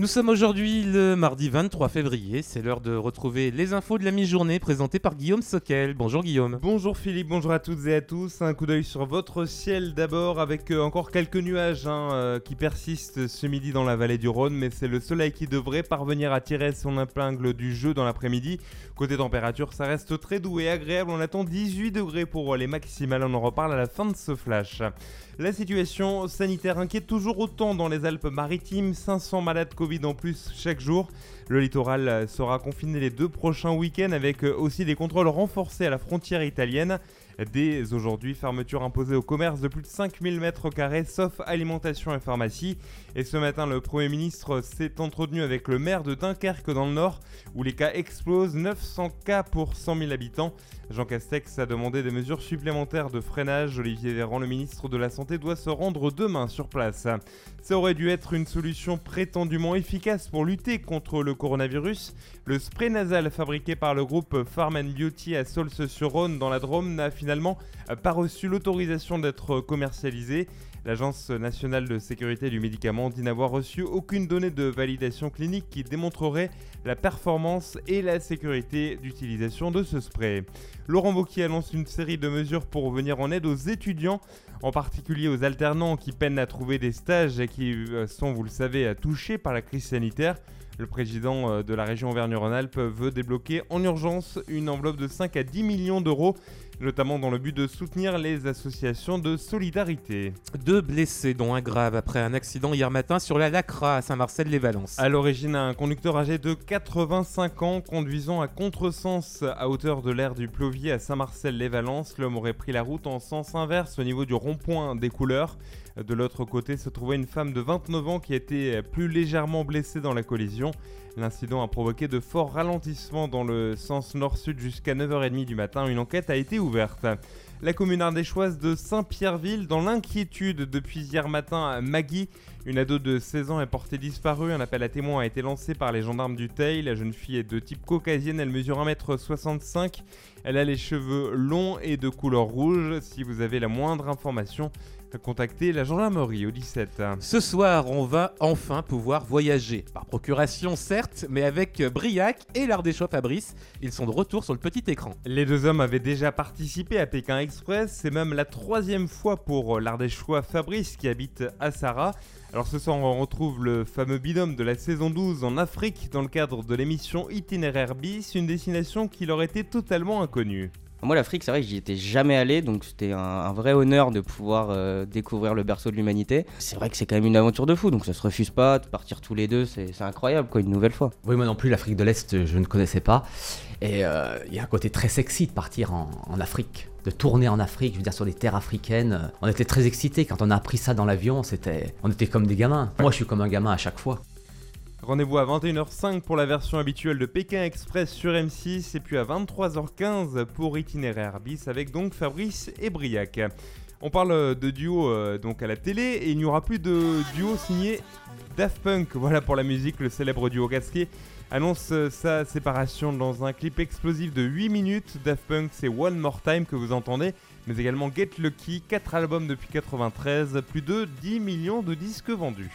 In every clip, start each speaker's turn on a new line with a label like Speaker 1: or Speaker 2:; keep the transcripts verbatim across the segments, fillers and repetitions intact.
Speaker 1: Nous sommes aujourd'hui le mardi vingt-trois février, c'est l'heure de retrouver les infos de la mi-journée présentées par Guillaume Sockel. Bonjour Guillaume.
Speaker 2: Bonjour Philippe, bonjour à toutes et à tous. Un coup d'œil sur votre ciel d'abord avec euh, encore quelques nuages hein, euh, qui persistent ce midi dans la vallée du Rhône, mais c'est le soleil qui devrait parvenir à tirer son épingle du jeu dans l'après-midi. Côté température, ça reste très doux et agréable, on attend dix-huit degrés pour les maximales, on en reparle à la fin de ce flash. La situation sanitaire inquiète toujours autant dans les Alpes-Maritimes, cinq cents malades Covid en plus chaque jour. Le littoral sera confiné les deux prochains week-ends avec aussi des contrôles renforcés à la frontière italienne. Dès aujourd'hui, fermeture imposée au commerce de plus de cinq mille mètres carrés, sauf alimentation et pharmacie. Et ce matin, le Premier ministre s'est entretenu avec le maire de Dunkerque dans le Nord, où les cas explosent, neuf cents cas pour cent mille habitants. Jean Castex a demandé des mesures supplémentaires de freinage. Olivier Véran, le ministre de la Santé, doit se rendre demain sur place. Ça aurait dû être une solution prétendument efficace pour lutter contre le coronavirus. Le spray nasal fabriqué par le groupe Farm and Beauty à Saulce-sur-Rhône dans la Drôme n'a finalement pas reçu l'autorisation d'être commercialisé. L'Agence nationale de sécurité du médicament dit n'avoir reçu aucune donnée de validation clinique qui démontrerait la performance et la sécurité d'utilisation de ce spray. Laurent Wauquiez annonce une série de mesures pour venir en aide aux étudiants, en particulier aux alternants qui peinent à trouver des stages et qui sont, vous le savez, touchés par la crise sanitaire. Le président de la région Auvergne-Rhône-Alpes veut débloquer en urgence une enveloppe de cinq à dix millions d'euros, notamment dans le but de soutenir les associations de solidarité.
Speaker 1: Deux blessés, dont un grave, après un accident hier matin sur la Lacra à Saint-Marcel-les-Valences.
Speaker 2: À l'origine, un conducteur âgé de quatre-vingt-cinq ans conduisant à contresens à hauteur de l'aire du Plovier à Saint-Marcel-les-Valences. L'homme aurait pris la route en sens inverse au niveau du rond-point des Couleurs. De l'autre côté se trouvait une femme de vingt-neuf ans qui a été plus légèrement blessée dans la collision. L'incident a provoqué de forts ralentissements dans le sens nord-sud jusqu'à neuf heures trente du matin. Une enquête a été ouverte. La commune ardéchoise de Saint-Pierreville dans l'inquiétude depuis hier matin. Maggie, une ado de seize ans, est portée disparue. Un appel à témoins a été lancé par les gendarmes du Teil. La jeune fille est de type caucasienne, elle mesure un mètre soixante-cinq. Elle a les cheveux longs et de couleur rouge. Si vous avez la moindre information, contactez la gendarmerie au dix-sept.
Speaker 1: Ce soir, on va enfin pouvoir voyager. Par procuration, certes, mais avec Briac et l'Ardéchois Fabrice. Ils sont de retour sur le petit écran.
Speaker 2: Les deux hommes avaient déjà participé à Pékin Express. C'est même la troisième fois pour l'Ardéchois Fabrice qui habite à Sarah. Alors ce soir, on retrouve le fameux binôme de la saison douze en Afrique dans le cadre de l'émission Itinéraire Bis, une destination qui leur était totalement inconnue.
Speaker 3: Moi, l'Afrique, c'est vrai que j'y étais jamais allé, donc c'était un, un vrai honneur de pouvoir euh, découvrir le berceau de l'humanité. C'est vrai que c'est quand même une aventure de fou, donc ça se refuse pas, de partir tous les deux, c'est, c'est incroyable, quoi, une nouvelle fois.
Speaker 4: Oui, moi non plus, l'Afrique de l'Est, je ne connaissais pas. Et il euh, y a un côté très sexy de partir en, en Afrique, de tourner en Afrique, je veux dire, sur des terres africaines. On était très excités quand on a appris ça dans l'avion, c'était, on était comme des gamins. Moi, je suis comme un gamin à chaque fois.
Speaker 2: Rendez-vous à vingt et une heures cinq pour la version habituelle de Pékin Express sur M six et puis à vingt-trois heures quinze pour Itinéraire Bis avec donc Fabrice et Briac. On parle de duo euh, donc à la télé et il n'y aura plus de duo signé Daft Punk. Voilà pour la musique, le célèbre duo casqué annonce sa séparation dans un clip explosif de huit minutes. Daft Punk, c'est One More Time que vous entendez, mais également Get Lucky, quatre albums depuis quatre-vingt-treize, plus de dix millions de disques vendus.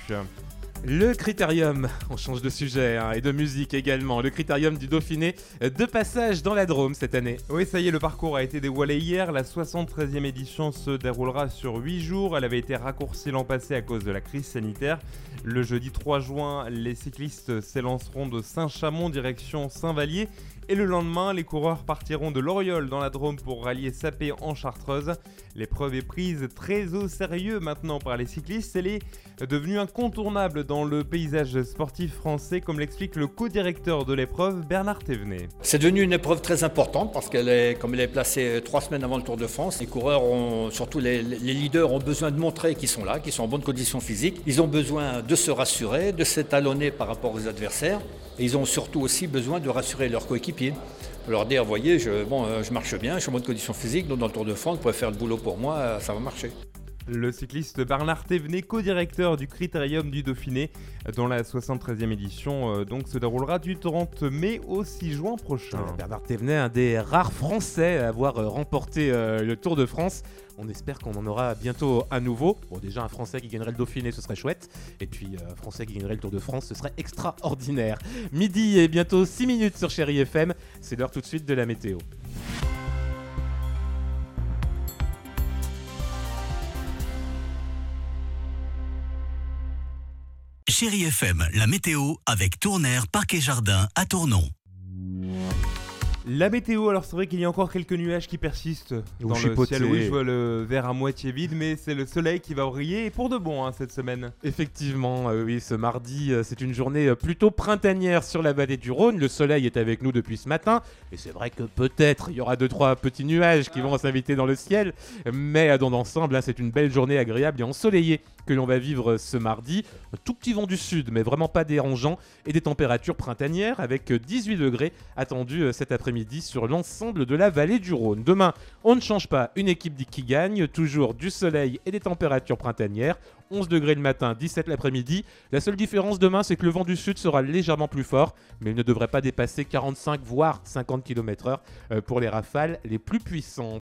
Speaker 1: Le Critérium, on change de sujet hein, et de musique également. Le Critérium du Dauphiné, de passage dans la Drôme cette année.
Speaker 2: Oui, ça y est, le parcours a été dévoilé hier. La soixante-treizième édition se déroulera sur huit jours. Elle avait été raccourcie l'an passé à cause de la crise sanitaire. Le jeudi trois juin, les cyclistes s'élanceront de Saint-Chamond direction Saint-Vallier. Et le lendemain, les coureurs partiront de l'Oriol dans la Drôme pour rallier Sapé en Chartreuse. L'épreuve est prise très au sérieux maintenant par les cyclistes. Elle est devenue incontournable dans le paysage sportif français, comme l'explique le co-directeur de l'épreuve, Bernard Thévenet.
Speaker 5: C'est devenu une épreuve très importante parce qu'elle est, comme elle est placée trois semaines avant le Tour de France, les coureurs, ont, surtout les, les leaders, ont besoin de montrer qu'ils sont là, qu'ils sont en bonne condition physique. Ils ont besoin de se rassurer, de s'étalonner par rapport aux adversaires. Et ils ont surtout aussi besoin de rassurer leurs coéquipiers. Leur dire, voyez, je, bon, je marche bien, je suis en bonne condition physique, donc dans le Tour de France, vous pouvez faire le boulot pour moi, ça va marcher.
Speaker 2: Le cycliste Bernard Thévenet, co-directeur du Critérium du Dauphiné, dont la soixante-treizième édition euh, donc, se déroulera du trente mai au six juin prochain.
Speaker 1: Euh, Bernard Thévenet, un des rares Français à avoir euh, remporté euh, le Tour de France. On espère qu'on en aura bientôt à nouveau. Bon, déjà un Français qui gagnerait le Dauphiné, ce serait chouette. Et puis euh, un Français qui gagnerait le Tour de France, ce serait extraordinaire. Midi et bientôt six minutes sur Chéri F M. C'est l'heure tout de suite de la météo.
Speaker 6: Chéri F M, la météo avec Tournaire Parc et Jardin à Tournon.
Speaker 2: La météo, alors c'est vrai qu'il y a encore quelques nuages qui persistent
Speaker 1: Ou
Speaker 2: dans le
Speaker 1: chipotés.
Speaker 2: ciel. Oui, je vois le verre à moitié vide, mais c'est le soleil qui va briller et pour de bon hein, cette semaine.
Speaker 1: Effectivement, euh, oui, ce mardi, euh, c'est une journée euh, plutôt printanière sur la vallée du Rhône. Le soleil est avec nous depuis ce matin, et c'est vrai que peut-être il y aura deux trois petits nuages qui vont s'inviter dans le ciel, mais euh, dans l'ensemble, là, c'est une belle journée agréable et ensoleillée que l'on va vivre euh, ce mardi. Un tout petit vent du sud, mais vraiment pas dérangeant, et des températures printanières avec euh, dix-huit degrés attendus euh, cet après-midi sur l'ensemble de la vallée du Rhône. Demain, on ne change pas, une équipe qui gagne, toujours du soleil et des températures printanières. onze degrés le matin, dix-sept l'après-midi. La seule différence demain, c'est que le vent du sud sera légèrement plus fort, mais il ne devrait pas dépasser quarante-cinq voire cinquante kilomètres heure pour les rafales les plus puissantes.